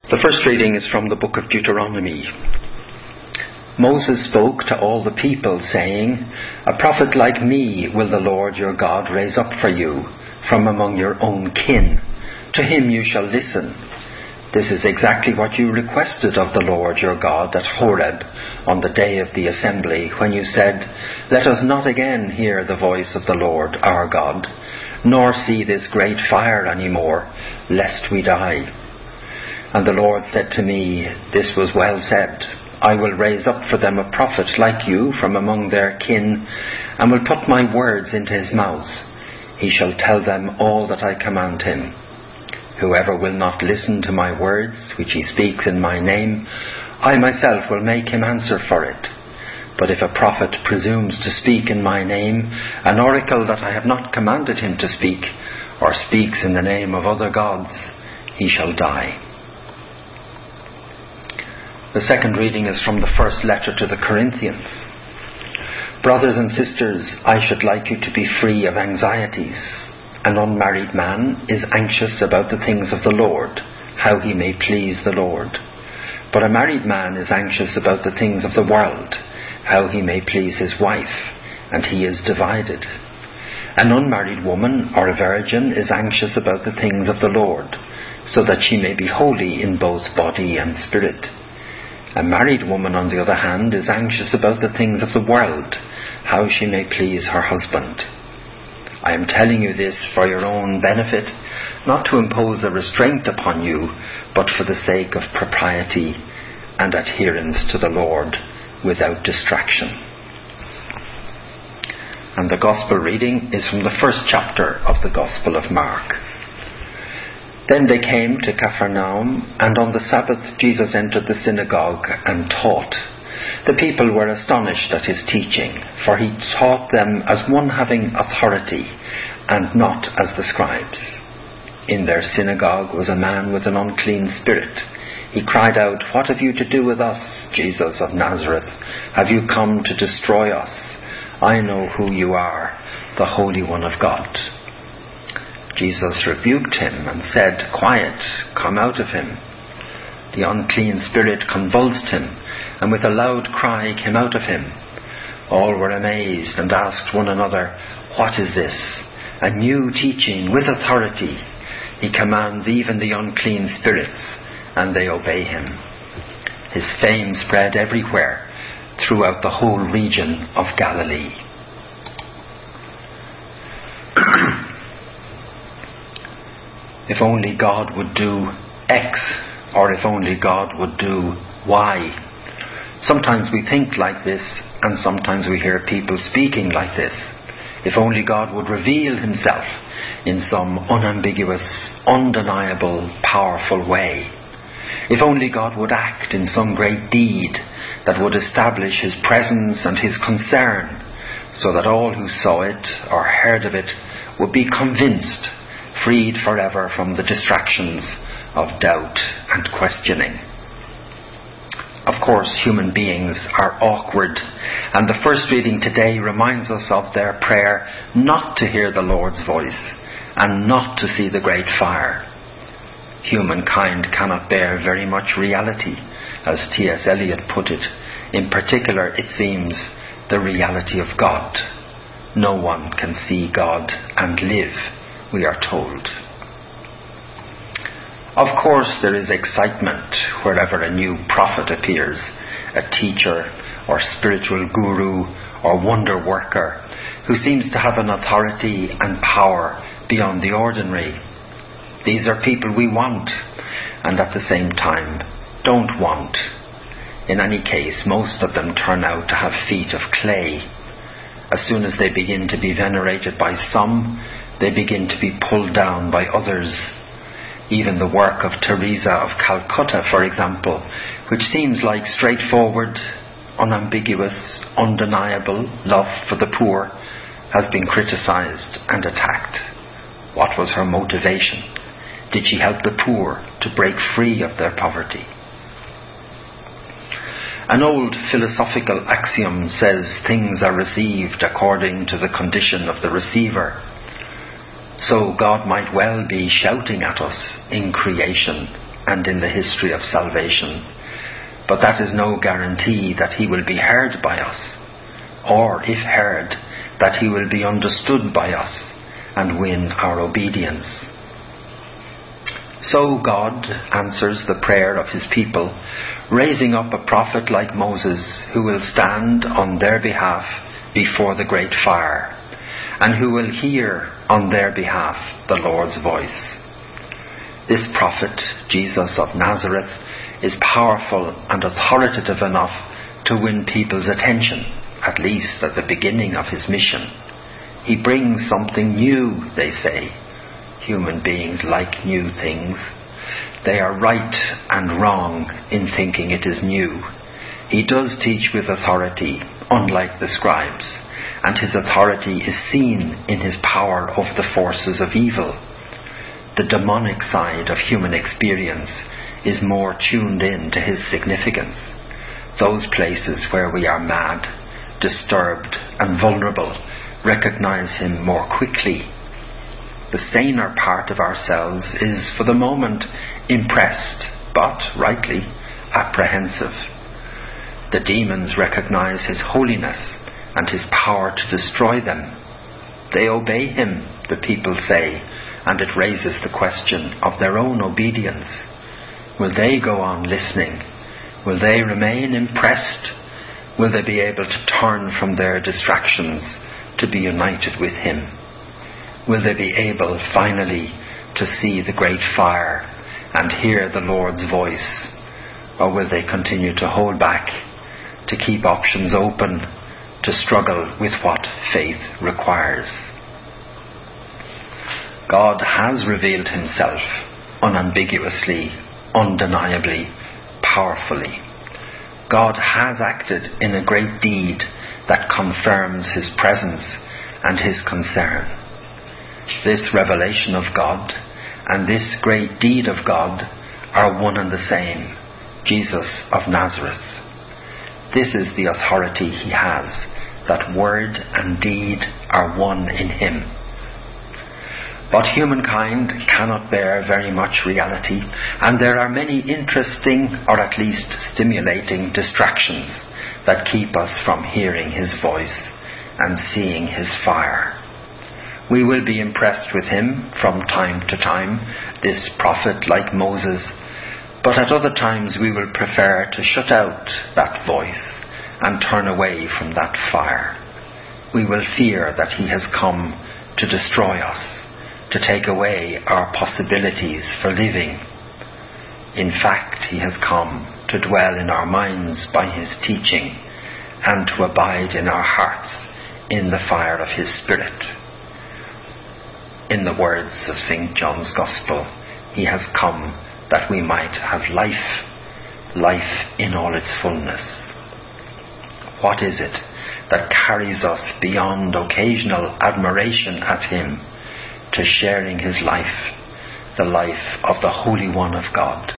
The first reading is from the book of Deuteronomy. Moses spoke to all the people, saying, "A prophet like me will the Lord your God raise up for you from among your own kin. To him you shall listen. This is exactly what you requested of the Lord your God at Horeb on the day of the assembly, when you said, 'Let us not again hear the voice of the Lord our God, nor see this great fire any more, lest we die.' And the Lord said to me, 'This was well said. I will raise up for them a prophet like you from among their kin, and will put my words into his mouth. He shall tell them all that I command him. Whoever will not listen to my words, which he speaks in my name, I myself will make him answer for it. But if a prophet presumes to speak in my name an oracle that I have not commanded him to speak, or speaks in the name of other gods, he shall die." The second reading is from the first letter to the Corinthians. "Brothers and sisters, I should like you to be free of anxieties. An unmarried man is anxious about the things of the Lord, how he may please the Lord. But a married man is anxious about the things of the world, how he may please his wife, and he is divided. An unmarried woman or a virgin is anxious about the things of the Lord, so that she may be holy in both body and spirit. A married woman, on the other hand, is anxious about the things of the world, how she may please her husband. I am telling you this for your own benefit, not to impose a restraint upon you, but for the sake of propriety and adherence to the Lord without distraction." And the Gospel reading is from the first chapter of the Gospel of Mark. Then they came to Capharnaum, and on the Sabbath Jesus entered the synagogue and taught. The people were astonished at his teaching, for he taught them as one having authority, and not as the scribes. In their synagogue was a man with an unclean spirit. He cried out, "What have you to do with us, Jesus of Nazareth? Have you come to destroy us? I know who you are, the Holy One of God." Jesus rebuked him and said, "Quiet, come out of him." The unclean spirit convulsed him, and with a loud cry came out of him. All were amazed and asked one another, "What is this? A new teaching with authority. He commands even the unclean spirits, and they obey him." His fame spread everywhere throughout the whole region of Galilee. If only God would do X, or if only God would do Y. Sometimes we think like this, and sometimes we hear people speaking like this. If only God would reveal himself in some unambiguous, undeniable, powerful way. If only God would act in some great deed that would establish his presence and his concern, so that all who saw it or heard of it would be convinced, freed forever from the distractions of doubt and questioning. Of course, human beings are awkward, and the first reading today reminds us of their prayer not to hear the Lord's voice and not to see the great fire. Humankind cannot bear very much reality, as T.S. Eliot put it. In particular, it seems, the reality of God. No one can see God and live, we are told. Of course, there is excitement wherever a new prophet appears, a teacher or spiritual guru or wonder worker who seems to have an authority and power beyond the ordinary. These are people we want, and at the same time don't want. In any case, most of them turn out to have feet of clay. As soon as they begin to be venerated by some, they begin to be pulled down by others. Even the work of Teresa of Calcutta, for example, which seems like straightforward, unambiguous, undeniable love for the poor, has been criticized and attacked. What was her motivation? Did she help the poor to break free of their poverty? An old philosophical axiom says things are received according to the condition of the receiver. So God might well be shouting at us in creation, and in the history of salvation, but that is no guarantee that he will be heard by us, or, if heard, that he will be understood by us and win our obedience. So God answers the prayer of his people, raising up a prophet like Moses, who will stand on their behalf before the great fire, and who will hear on their behalf the Lord's voice. This prophet, Jesus of Nazareth, is powerful and authoritative enough to win people's attention, at least at the beginning of his mission. He brings something new, they say. Human beings like new things. They are right and wrong in thinking it is new. He does teach with authority, unlike the scribes, and his authority is seen in his power over the forces of evil. The demonic side of human experience is more tuned in to his significance. Those places where we are mad, disturbed, and vulnerable recognize him more quickly. The saner part of ourselves is, for the moment, impressed, but, rightly, apprehensive. The demons recognize his holiness and his power to destroy them. They obey him, the people say, and it raises the question of their own obedience. Will they go on listening? Will they remain impressed? Will they be able to turn from their distractions to be united with him? Will they be able finally to see the great fire and hear the Lord's voice? Or will they continue to hold back, to keep options open, to struggle with what faith requires? God has revealed himself unambiguously, undeniably, powerfully. God has acted in a great deed that confirms his presence and his concern. This revelation of God and this great deed of God are one and the same, Jesus of Nazareth. This is the authority he has, that word and deed are one in him. But humankind cannot bear very much reality, and there are many interesting, or at least stimulating, distractions that keep us from hearing his voice and seeing his fire. We will be impressed with him from time to time, this prophet like Moses, but at other times we will prefer to shut out that voice and turn away from that fire. We will fear that he has come to destroy us, to take away our possibilities for living. In fact, he has come to dwell in our minds by his teaching and to abide in our hearts in the fire of his Spirit. In the words of St. John's Gospel, he has come that we might have life, life in all its fullness. What is it that carries us beyond occasional admiration at him to sharing his life, the life of the Holy One of God?